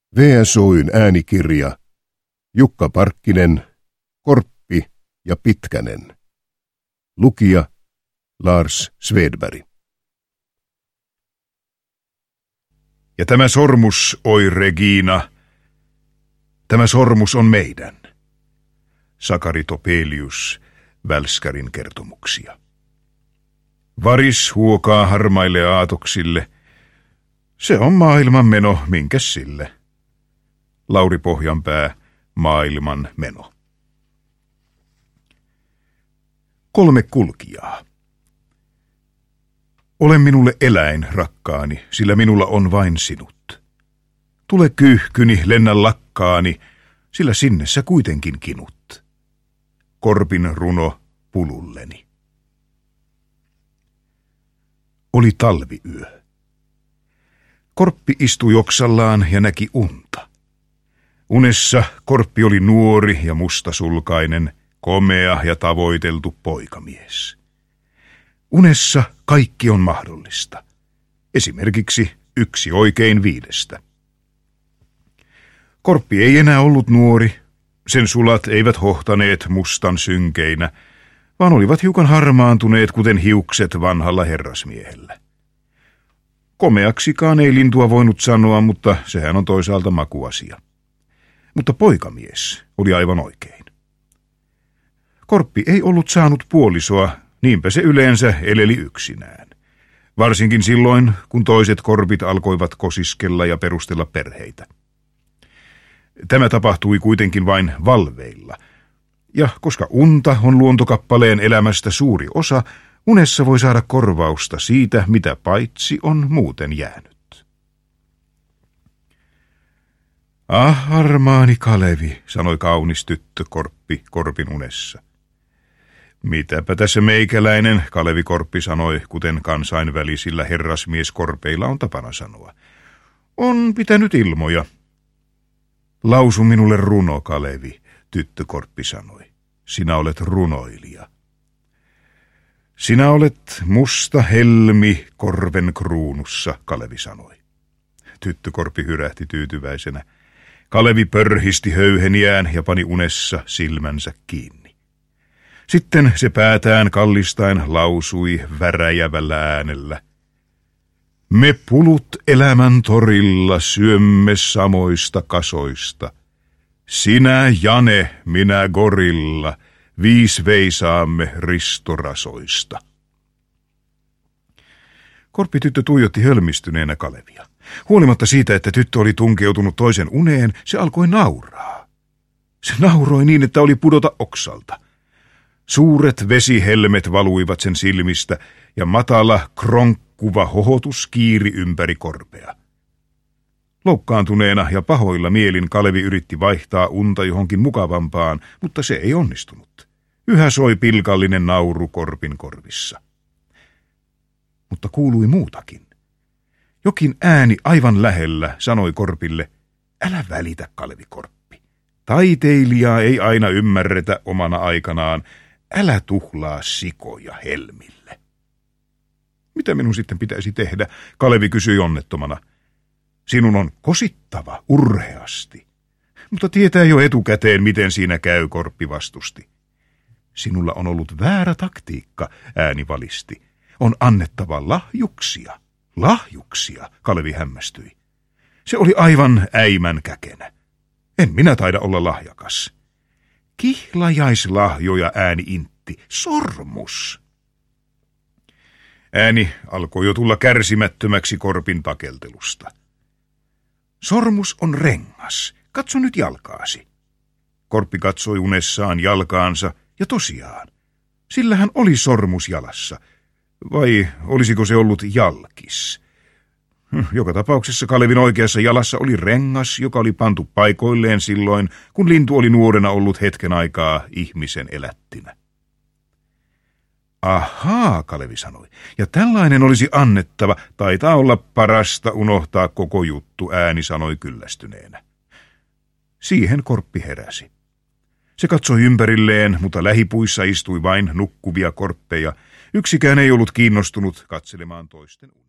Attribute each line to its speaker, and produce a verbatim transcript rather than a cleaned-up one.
Speaker 1: V S O:n äänikirja Jukka Parkkinen, Korppi ja Pitkänen. Lukija Lars Svedberg.
Speaker 2: Ja tämä sormus, oi Regina, tämä sormus on meidän. Sakari Topelius, Välskärin kertomuksia. Varis huokaa harmaille aatoksille. Se on maailman meno, minkäs sille. Lauri Pohjanpää, Maailman meno. Kolme kulkijaa. Ole minulle eläin, rakkaani, sillä minulla on vain sinut. Tule kyyhkyni, lennä lakkaani, sillä sinne sä kuitenkin kinut. Korpin runo pululleni. Oli talviyö. Korppi istui oksallaan ja näki unta. Unessa Korppi oli nuori ja mustasulkainen, komea ja tavoiteltu poikamies. Unessa kaikki on mahdollista. Esimerkiksi yksi oikein viidestä. Korppi ei enää ollut nuori. Sen sulat eivät hohtaneet mustan synkeinä, vaan olivat hiukan harmaantuneet, kuten hiukset vanhalla herrasmiehellä. Komeaksikaan ei lintua voinut sanoa, mutta sehän on toisaalta makuasia. Mutta poikamies oli aivan oikein. Korppi ei ollut saanut puolisoa, niinpä se yleensä eleli yksinään. Varsinkin silloin, kun toiset korpit alkoivat kosiskella ja perustella perheitä. Tämä tapahtui kuitenkin vain valveilla. Ja koska unta on luontokappaleen elämästä suuri osa, unessa voi saada korvausta siitä, mitä paitsi on muuten jäänyt. Ah, armaani Kalevi, sanoi kaunis tyttö Korppi Korpin unessa. Mitäpä tässä meikäläinen, Kalevi Korppi sanoi, kuten kansainvälisillä herrasmieskorpeilla on tapana sanoa. On pitänyt ilmoja. Lausu minulle runo, Kalevi, tyttö Korppi sanoi. Sinä olet runoilija. Sinä olet musta helmi korven kruunussa, Kalevi sanoi. Tyttö Korppi hyrähti tyytyväisenä. Kalevi pörhisti höyheniään ja pani unessa silmänsä kiinni. Sitten se päätään kallistaen lausui väräjävällä äänellä. Me pulut elämän torilla syömme samoista kasoista. Sinä Jane, minä gorilla, viis veisaamme ristorasoista. Korppityttö tuijotti hölmistyneenä Kalevia. Huolimatta siitä, että tyttö oli tunkeutunut toisen uneen, se alkoi nauraa. Se nauroi niin, että oli pudota oksalta. Suuret vesihelmet valuivat sen silmistä ja matala, kronkkuva hohotus kiiri ympäri korpea. Loukkaantuneena ja pahoilla mielin Kalevi yritti vaihtaa unta johonkin mukavampaan, mutta se ei onnistunut. Yhä soi pilkallinen nauru Korpin korvissa. Mutta kuului muutakin. Jokin ääni aivan lähellä sanoi Korpille, älä välitä, Kalevi Korppi. Taiteilijaa ei aina ymmärretä omana aikanaan. Älä tuhlaa sikoja helmille. Mitä minun sitten pitäisi tehdä, Kalevi kysyi onnettomana. Sinun on kosittava urheasti. Mutta tietää jo etukäteen, miten siinä käy, Korppi vastusti. Sinulla on ollut väärä taktiikka, ääni valisti. On annettava lahjuksia. Lahjuksia, Kalevi hämmästyi. Se oli aivan äimän käkenä. En minä taida olla lahjakas. Kihlajaislahjoja, ääni intti. Sormus. Ääni alkoi jo tulla kärsimättömäksi Korpin takeltelusta. Sormus on rengas. Katso nyt jalkaasi. Korppi katsoi unessaan jalkaansa, ja tosiaan. Sillähän oli sormus jalassa. Vai olisiko se ollut jalkis? Joka tapauksessa Kalevin oikeassa jalassa oli rengas, joka oli pantu paikoilleen silloin, kun lintu oli nuorena ollut hetken aikaa ihmisen elättinä. Ahaa, Kalevi sanoi, ja tällainen olisi annettava, taitaa olla parasta unohtaa koko juttu, ääni sanoi kyllästyneenä. Siihen Korppi heräsi. Se katsoi ympärilleen, mutta lähipuissa istui vain nukkuvia korppeja. Yksikään ei ollut kiinnostunut katselemaan toisten unta.